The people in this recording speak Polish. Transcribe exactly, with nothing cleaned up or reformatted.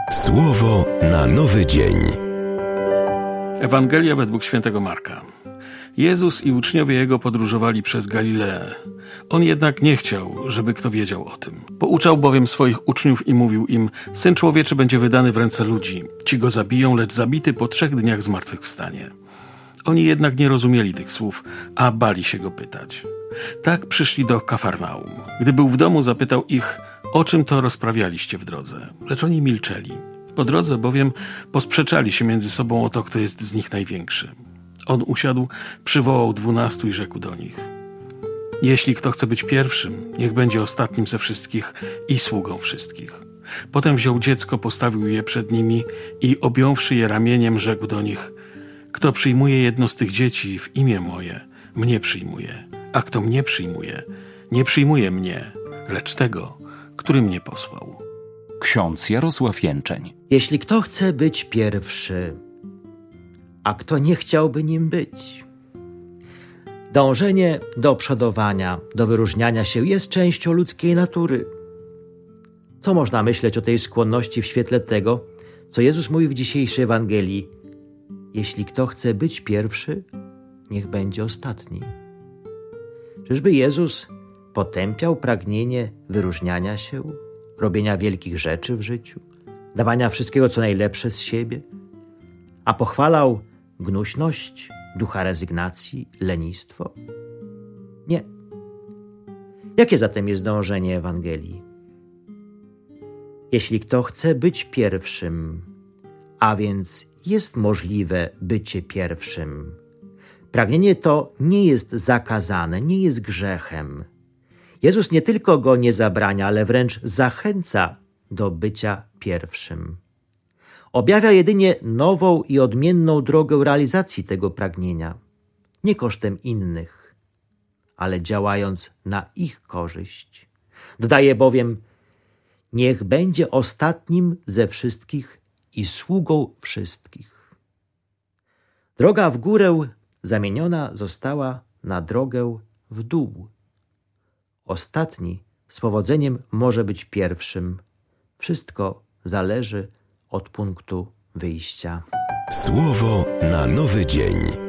Słowo na nowy dzień. Ewangelia według świętego Marka. Jezus i uczniowie Jego podróżowali przez Galileę. On jednak nie chciał, żeby kto wiedział o tym. Pouczał bowiem swoich uczniów i mówił im: Syn Człowieczy będzie wydany w ręce ludzi. Ci go zabiją, lecz zabity po trzech dniach zmartwychwstanie. Oni jednak nie rozumieli tych słów, a bali się go pytać. Tak przyszli do Kafarnaum. Gdy był w domu, zapytał ich: o czym to rozprawialiście w drodze? Lecz oni milczeli. Po drodze bowiem posprzeczali się między sobą o to, kto jest z nich największy. On usiadł, przywołał dwunastu i rzekł do nich: jeśli kto chce być pierwszym, niech będzie ostatnim ze wszystkich i sługą wszystkich. Potem wziął dziecko, postawił je przed nimi i objąwszy je ramieniem, rzekł do nich: kto przyjmuje jedno z tych dzieci w imię moje, mnie przyjmuje, a kto mnie przyjmuje, nie przyjmuje mnie, lecz tego, który mnie posłał. Ksiądz Jarosław Jęczeń. Jeśli kto chce być pierwszy, a kto nie chciałby nim być. Dążenie do przodowania, do wyróżniania się jest częścią ludzkiej natury. Co można myśleć o tej skłonności w świetle tego, co Jezus mówi w dzisiejszej Ewangelii? Jeśli kto chce być pierwszy, niech będzie ostatni. Czyżby Jezus potępiał pragnienie wyróżniania się, robienia wielkich rzeczy w życiu, dawania wszystkiego, co najlepsze z siebie, a pochwalał gnuśność, ducha rezygnacji, lenistwo? Nie. Jakie zatem jest dążenie Ewangelii? Jeśli kto chce być pierwszym, a więc jest możliwe bycie pierwszym, pragnienie to nie jest zakazane, nie jest grzechem. Jezus nie tylko go nie zabrania, ale wręcz zachęca do bycia pierwszym. Objawia jedynie nową i odmienną drogę realizacji tego pragnienia, nie kosztem innych, ale działając na ich korzyść. Dodaje bowiem: niech będzie ostatnim ze wszystkich i sługą wszystkich. Droga w górę zamieniona została na drogę w dół. Ostatni z powodzeniem może być pierwszym. Wszystko zależy od punktu wyjścia. Słowo na nowy dzień.